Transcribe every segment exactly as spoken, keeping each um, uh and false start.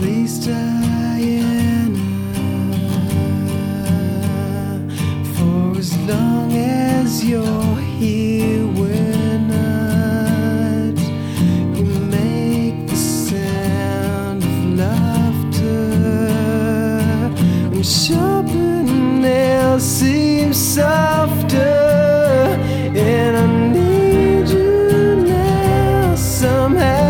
Please, Diana, for as long as you're here, we're not. You make the sound of laughter, and sharper nails seem softer, and I need you now somehow.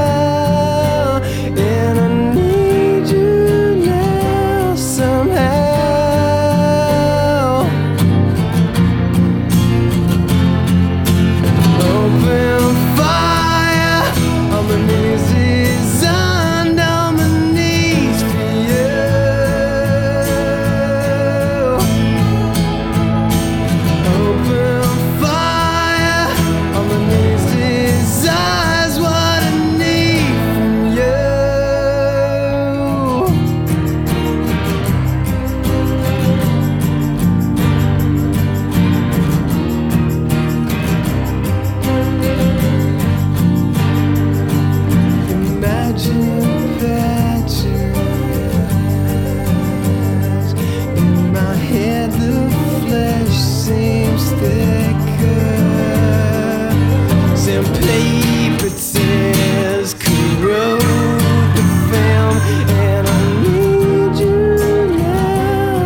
Simply pretends corrode the film, and I need you now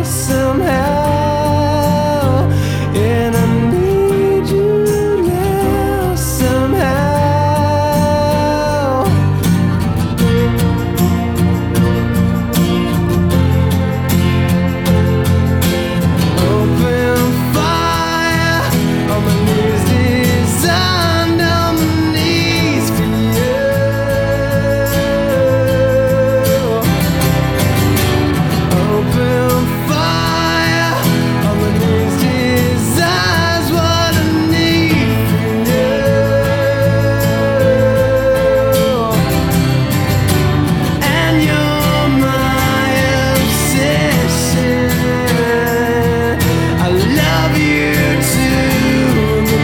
somehow, and I need you now somehow. Open fire on my knees, designed on my knees for you. Open fire on my knees, design's what I need from you. And you're my obsession. I love you to the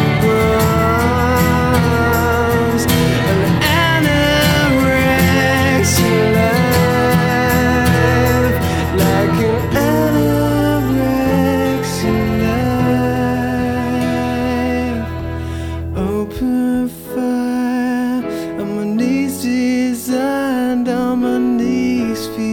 bones. An anorexia life, like an anorexia life. Open fire on my knees, designed on my knees for